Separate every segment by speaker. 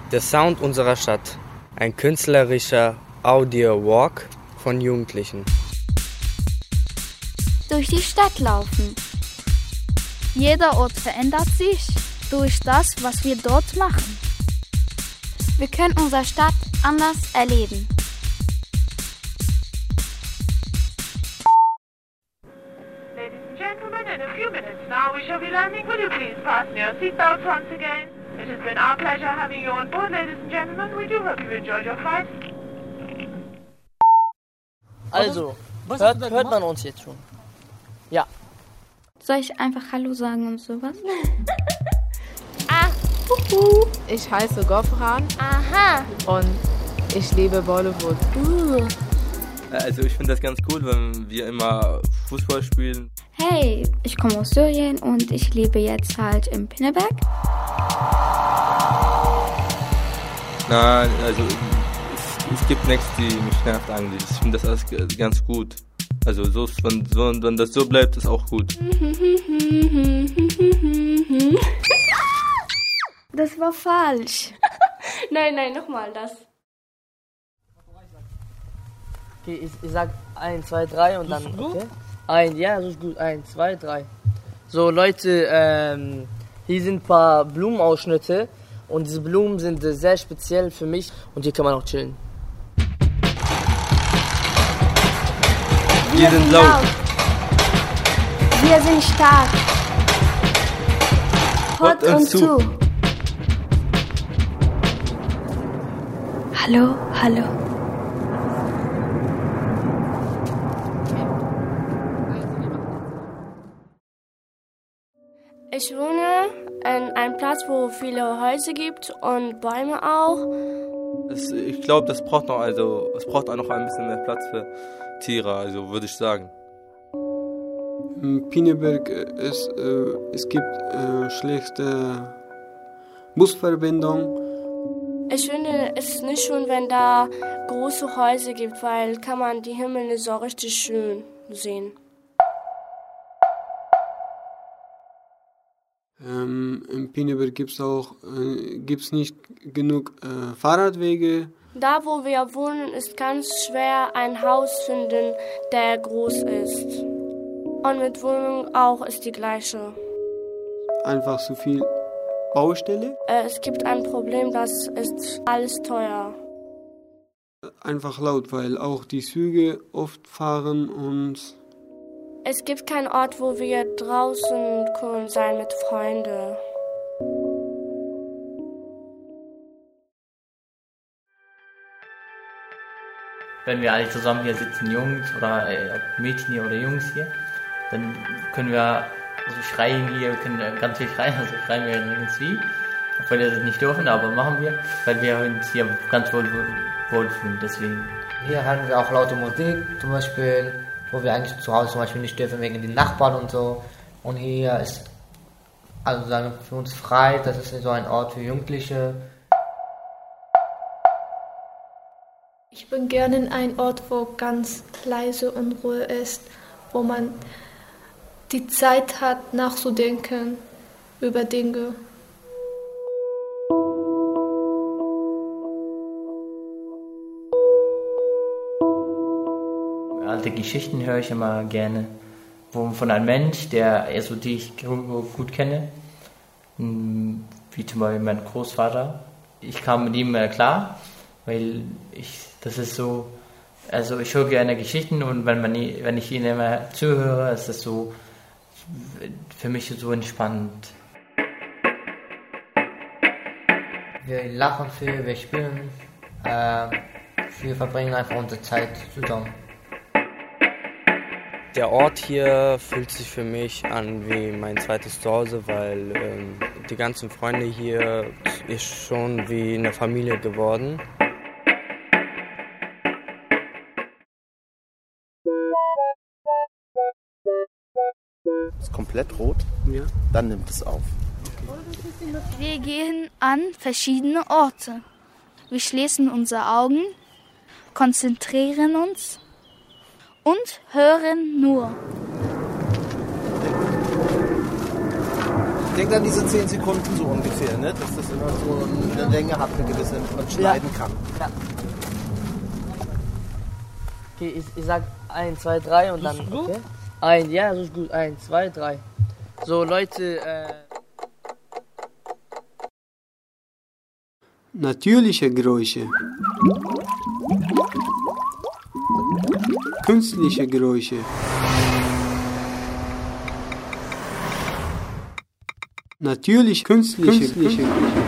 Speaker 1: Der Sound unserer Stadt. Ein künstlerischer Audio-Walk von Jugendlichen.
Speaker 2: Durch die Stadt laufen.
Speaker 3: Jeder Ort verändert sich durch das, was wir dort machen.
Speaker 2: Wir können unsere Stadt anders erleben.
Speaker 4: Ladies and gentlemen, in a few minutes now we shall be landing. Will you please fasten your seatbelts once again? It has been our pleasure having you on board, ladies and gentlemen. We do hope you enjoyed your flight.
Speaker 5: Also, hört man uns jetzt schon? Ja.
Speaker 2: Soll ich einfach Hallo sagen und sowas?
Speaker 6: Ich heiße Gofran.
Speaker 2: Aha.
Speaker 6: Und ich liebe Bollywood.
Speaker 7: Also ich finde das ganz cool, wenn wir immer Fußball spielen.
Speaker 2: Hey, ich komme aus Syrien und ich lebe jetzt halt in Pinneberg.
Speaker 7: Nein, also es gibt nichts, die mich nervt eigentlich. Ich finde das alles ganz gut. Also so, wenn das so bleibt, ist auch gut.
Speaker 3: Das war falsch.
Speaker 8: Nein, nochmal das.
Speaker 5: Okay, ich sag 1, 2, 3 und dann. Okay? Ja, das ist gut. 1, 2, 3. So, Leute, hier sind ein paar Blumenausschnitte. Und diese Blumen sind sehr speziell für mich. Und hier kann man auch chillen.
Speaker 3: Wir sind laut. Wir sind stark. Hört uns zu. Hallo, hallo.
Speaker 8: Ich wohne an einem Platz, wo viele Häuser gibt und Bäume auch.
Speaker 7: Ich glaube, es braucht auch noch ein bisschen mehr Platz für Tiere, also würde ich sagen.
Speaker 9: In Pinneberg es gibt schlechte Busverbindung.
Speaker 8: Ich finde es nicht schön, wenn da große Häuser gibt, weil kann man die Himmel nicht so richtig schön sehen.
Speaker 9: In Pinneberg gibt's nicht genug Fahrradwege.
Speaker 8: Da, wo wir wohnen, ist ganz schwer ein Haus finden, der groß ist. Und mit Wohnung auch ist die gleiche.
Speaker 9: Einfach zu viel Baustelle.
Speaker 8: Es gibt ein Problem, das ist alles teuer.
Speaker 9: Einfach laut, weil auch die Züge oft fahren und
Speaker 8: es gibt keinen Ort, wo wir draußen können sein mit Freunden.
Speaker 10: Wenn wir alle zusammen hier sitzen, Jungs oder Mädchen hier oder Jungs hier, dann können wir schreien hier, wir können ganz viel schreien, also schreien wir nirgends wie, obwohl wir das nicht dürfen, aber machen wir, weil wir uns hier ganz wohl fühlen, deswegen.
Speaker 5: Hier hören wir auch laute Musik, zum Beispiel, wo wir eigentlich zu Hause zum Beispiel nicht dürfen, wegen den Nachbarn und so. Und hier ist also sagen für uns frei, das ist so ein Ort für Jugendliche.
Speaker 11: Ich bin gerne in einem Ort, wo ganz leise und Ruhe ist, wo man die Zeit hat, nachzudenken über Dinge.
Speaker 10: Alte Geschichten höre ich immer gerne, von einem Mensch, die ich gut kenne, wie zum Beispiel mein Großvater. Ich kam mit ihm klar, weil das ist so, also ich höre gerne Geschichten und wenn ich ihnen immer zuhöre, ist das so für mich so entspannend.
Speaker 5: Wir lachen viel, wir spielen, wir verbringen einfach unsere Zeit zusammen.
Speaker 1: Der Ort hier fühlt sich für mich an wie mein zweites Zuhause, weil die ganzen Freunde hier ist schon wie eine Familie geworden.
Speaker 12: Ist komplett rot?
Speaker 9: Ja.
Speaker 12: Dann nimmt es auf.
Speaker 3: Wir gehen an verschiedene Orte. Wir schließen unsere Augen, konzentrieren uns und hören nur.
Speaker 12: denkt an diese 10 Sekunden so ungefähr, ne? Dass das immer so eine Länge hat, eine gewisse, man schneiden kann.
Speaker 5: Ja. Okay, ich sag 1, 2, 3 und dann. Okay? Ja, so ist gut. 1, 2, 3. So, Leute,
Speaker 9: Natürliche Geräusche. Künstliche Geräusche. Natürlich künstliche Geräusche.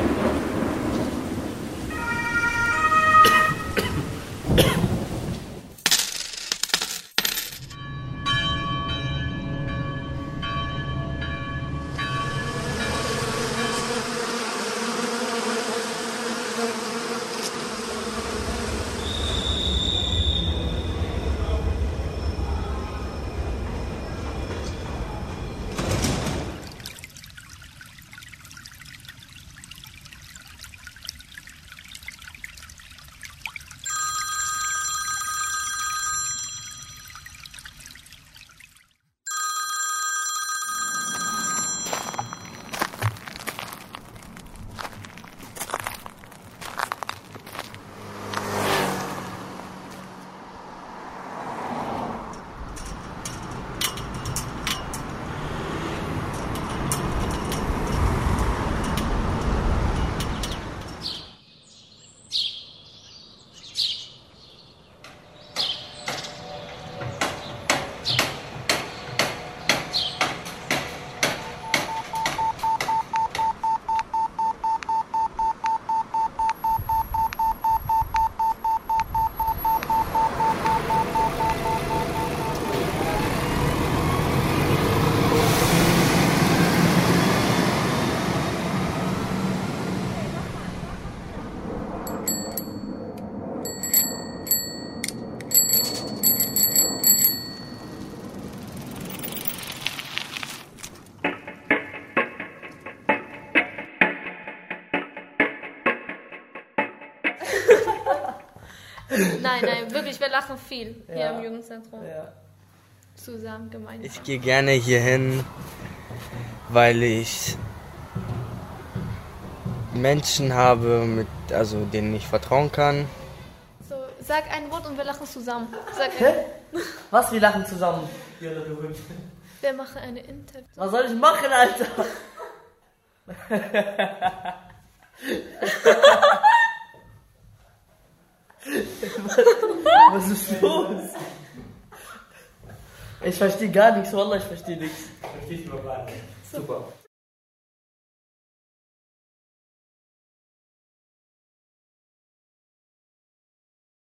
Speaker 11: Nein, wirklich, wir lachen viel hier im Jugendzentrum.
Speaker 5: Ja.
Speaker 11: Zusammen, gemeinsam.
Speaker 1: Ich gehe gerne hier hin, weil ich Menschen habe, denen ich vertrauen kann.
Speaker 11: So, sag ein Wort und wir lachen zusammen. Sag
Speaker 5: Was, wir lachen zusammen?
Speaker 11: Wir machen eine Interview.
Speaker 5: Was soll ich machen, Alter? Was ist los? Ich verstehe gar nichts, Wallah, ich verstehe nichts.
Speaker 10: Verstehst du mal?
Speaker 5: Super.